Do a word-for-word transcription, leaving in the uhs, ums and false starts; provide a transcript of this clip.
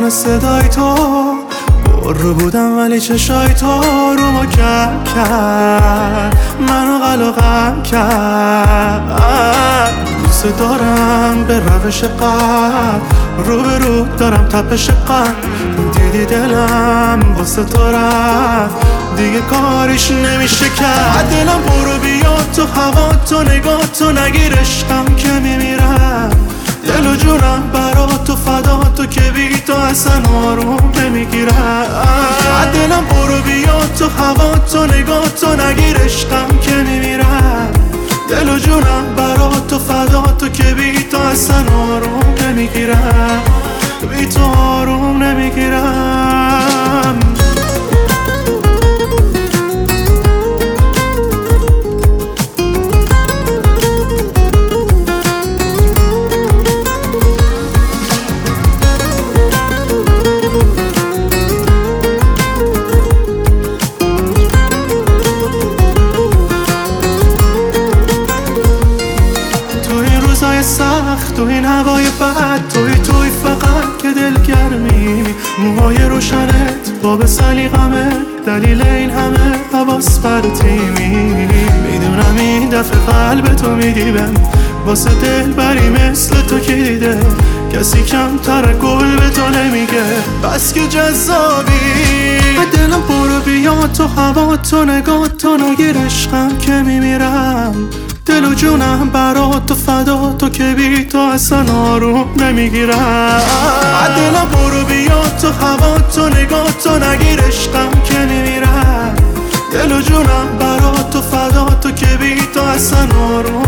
همه صدای تو، برو بودم ولی چشای تو رو ما کم کرد، منو قلقم کرد. دوست دارم به روش قلب، رو به رو دارم تپش قلب، دیدی دلم واسه تو رفت، دیگه کاریش نمیشه کرد. دلم برو بیا تو هوا تو نگاه تو، نگیر عشقم که میمیرم، دل و جونم برا تو فدا تو، که بی تو اصلا آروم نمیگیرم. دلم برو بیا تو هوا تو نگاه تو، نگیر عشقم که میمیرم، دل و جونم برا تو فدا تو، که بی تو اصلا آروم نمیگیرم، بی تو آروم نمیگیرم. سخت تو این هوای بد، توی توی فقط که دلگرمی، موهای روشنت باب سلیقمه، دلیل این همه حواس پرتیمی. میدونم این دفعه قلب تو میدیبم، واسه دل بری مثل تو که دیده کسی کمتر گل به تو نمیگه، بس که جذابی. دلم برو بیا تو هوا تو نگاه تو، نگیر عشقم که میمیرم، دل و جونم برا تو فدا تو، که بی تو اصلا آروم نمیگیرم. دلم برو بیا تو هوا تو نگاه تو، نگیر عشقم که میمیرم، دل و جونم برا تو فدا تو، که بی تو اصلا آروم